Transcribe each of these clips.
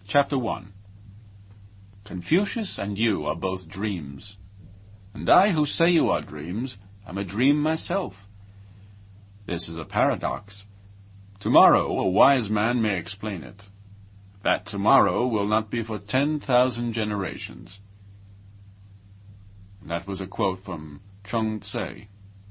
Chapter 1. Confucius and you are both dreams, and I who say you are dreams am a dream myself. This is a paradox. Tomorrow a wise man may explain it. That tomorrow will not be for 10,000 generations. That was a quote from Chung Tse.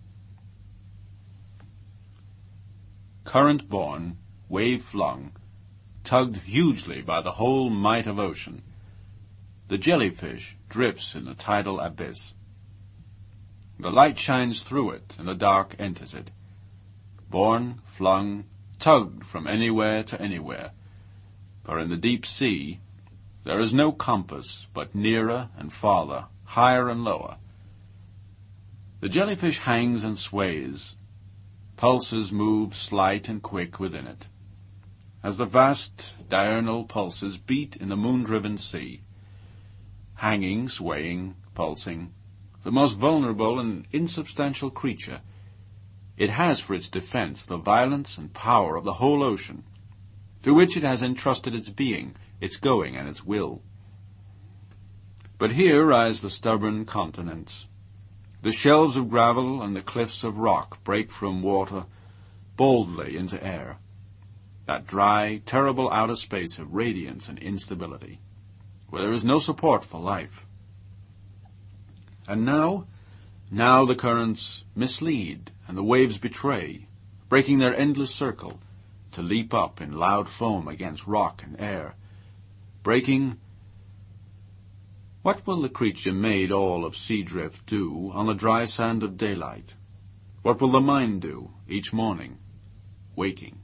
Current born, wave flung, tugged hugely by the whole might of ocean, the jellyfish drifts in the tidal abyss. The light shines through it, and the dark enters it. Borne, flung, tugged from anywhere to anywhere, for in the deep sea there is no compass but nearer and farther, higher and lower. The jellyfish hangs and sways. Pulses move slight and quick within it, as the vast diurnal pulses beat in the moon-driven sea. Hanging, swaying, pulsing, the most vulnerable and insubstantial creature, it has for its defense the violence and power of the whole ocean, to which it has entrusted its being, its going, and its will. But here rise the stubborn continents. The shelves of gravel and the cliffs of rock break from water boldly into air, that dry, terrible outer space of radiance and instability, where there is no support for life. And now the currents mislead and the waves betray, breaking their endless circle, to leap up in loud foam against rock and air, breaking. What will the creature made all of sea drift do on the dry sand of daylight? What will the mind do each morning, waking?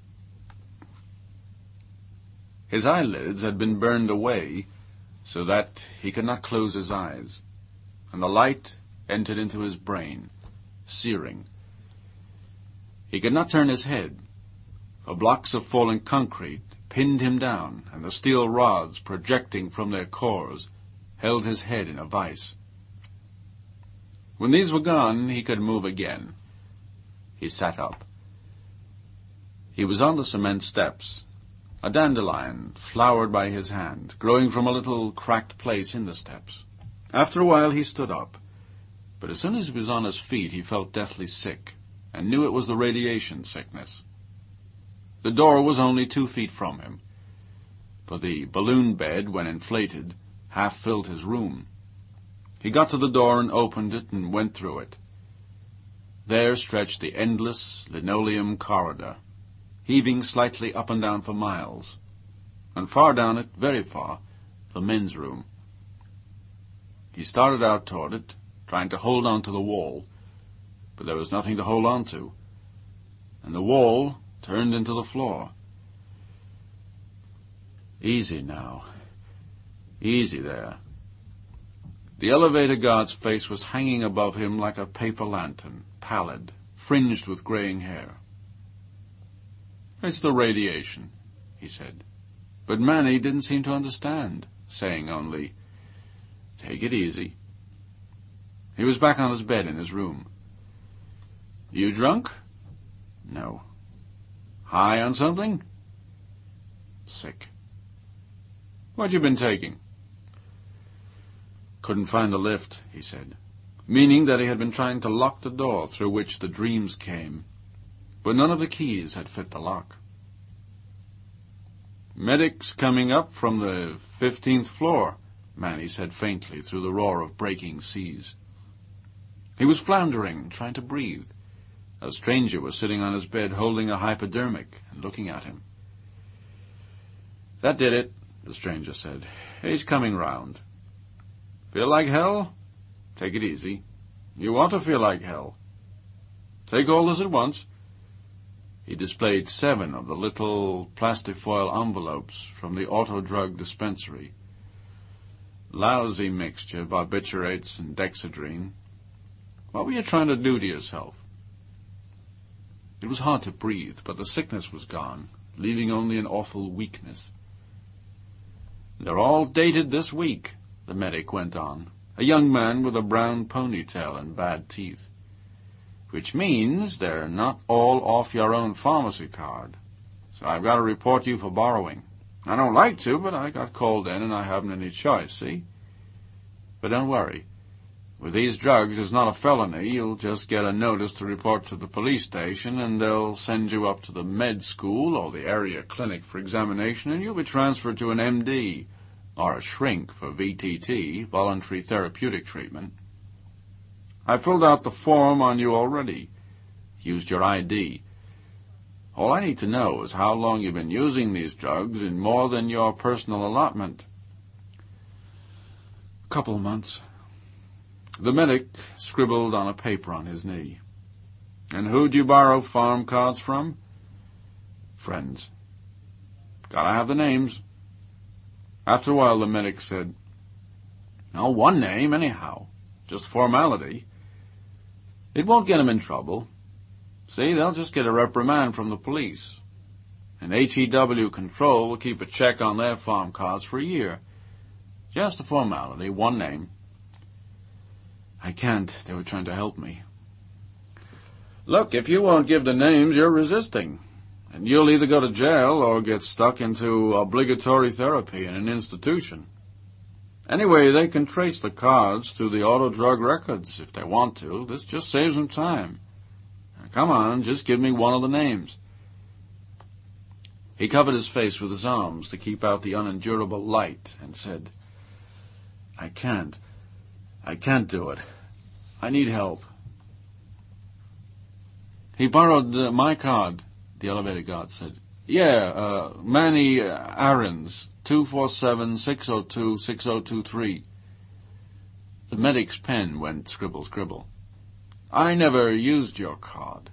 His eyelids had been burned away so that he could not close his eyes, and the light entered into his brain, searing. He could not turn his head, for blocks of fallen concrete pinned him down, and the steel rods projecting from their cores held his head in a vice. When these were gone, he could move again. He sat up. He was on the cement steps. A dandelion flowered by his hand, growing from a little cracked place in the steps. After a while he stood up, but as soon as he was on his feet he felt deathly sick, and knew it was the radiation sickness. The door was only 2 feet from him, for the balloon bed, when inflated, half filled his room. He got to the door and opened it and went through it. There stretched the endless linoleum corridor, heaving slightly up and down for miles, and far down it, very far, the men's room. He started out toward it, trying to hold on to the wall, but there was nothing to hold on to, and the wall turned into the floor. Easy now. Easy there. The elevator guard's face was hanging above him like a paper lantern, pallid, fringed with graying hair. "It's the radiation," he said. But Manny didn't seem to understand, saying only, "Take it easy." He was back on his bed in his room. "You drunk?" "No." "High on something?" "Sick." "What you been taking?" "Couldn't find the lift," he said, meaning that he had been trying to lock the door through which the dreams came, but none of the keys had fit the lock. "Medics coming up from the 15th floor, Manny said faintly through the roar of breaking seas. He was floundering, trying to breathe. A stranger was sitting on his bed holding a hypodermic and looking at him. "That did it," the stranger said. "He's coming round. Feel like hell? Take it easy. You want to feel like hell. Take all this at once." He displayed 7 of the little plastifoil envelopes from the auto-drug dispensary. Lousy mixture, barbiturates and dexedrine. What were you trying to do to yourself? It was hard to breathe, but the sickness was gone, leaving only an awful weakness. "They're all dated this week," the medic went on, a young man with a brown ponytail and bad teeth. "Which means they're not all off your own pharmacy card. So I've got to report you for borrowing. I don't like to, but I got called in and I haven't any choice, see? But don't worry. With these drugs, it's not a felony. You'll just get a notice to report to the police station, and they'll send you up to the med school or the area clinic for examination, and you'll be transferred to an MD, or a shrink for VTT, voluntary therapeutic treatment. I filled out the form on you already. Used your ID. All I need to know is how long you've been using these drugs in more than your personal allotment. A couple of months. The medic scribbled on a paper on his knee. And who'd you borrow farm cards from? Friends. Gotta have the names. After a while, the medic said, "Oh, one name, anyhow. Just formality. It won't get him in trouble. See, they'll just get a reprimand from the police. And HEW Control will keep a check on their farm cards for a year. Just a formality, one name." I can't. They were trying to help me. Look, if you won't give the names, you're resisting. And you'll either go to jail or get stuck into obligatory therapy in an institution. Anyway, they can trace the cards to the auto drug records if they want to. This just saves them time. Now, come on, just give me one of the names. He covered his face with his arms to keep out the unendurable light and said, I can't do it. I need help." He borrowed my card, the elevator guard said. "Yeah, Manny Aarons, 247-602-6023. The medic's pen went scribble, scribble. "I never used your card."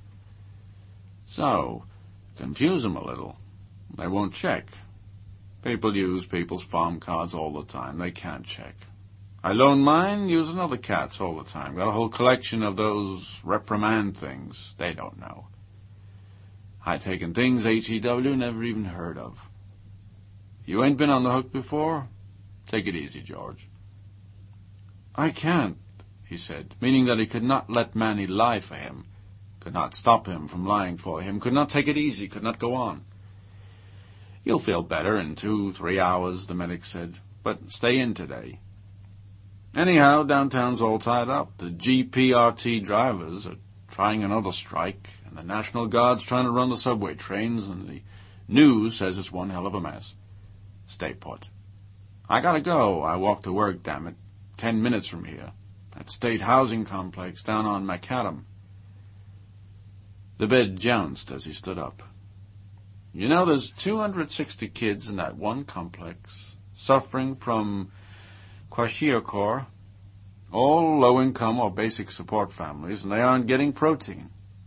So, confuse them a little. They won't check. People use people's farm cards all the time. They can't check. I loan mine, use another cat's all the time. Got a whole collection of those reprimand things. They don't know. I taken things HEW never even heard of. You ain't been on the hook before? Take it easy, George. I can't, he said, meaning that he could not let Manny lie for him, could not stop him from lying for him, could not take it easy, could not go on. You'll feel better in 2-3 hours, the medic said, but stay in today. Anyhow, downtown's all tied up. The GPRT drivers are trying another strike, and the National Guard's trying to run the subway trains, and the news says it's one hell of a mess. Stay put. I gotta go. I walk to work, damn it. 10 minutes from here. That state housing complex down on Macadam. The bed jounced as he stood up. You know, there's 260 kids in that one complex, suffering from kwashiorkor, all low-income or basic support families, and they aren't getting protein.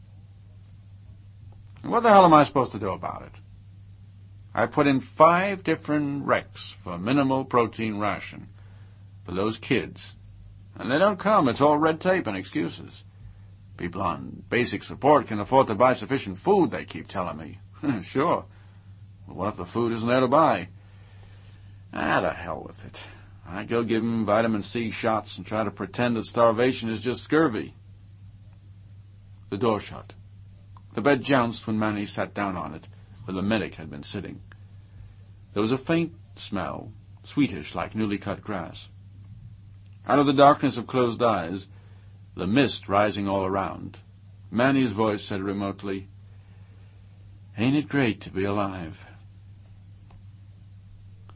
What the hell am I supposed to do about it? I put in 5 different recs for minimal protein ration for those kids, and they don't come. It's all red tape and excuses. People on basic support can afford to buy sufficient food, they keep telling me. Sure. But what if the food isn't there to buy? The hell with it. I go give them vitamin C shots and try to pretend that starvation is just scurvy. The door shut. The bed jounced when Manny sat down on it, where the medic had been sitting. There was a faint smell, sweetish like newly cut grass. Out of the darkness of closed eyes, the mist rising all around, Manny's voice said remotely, "Ain't it great to be alive?"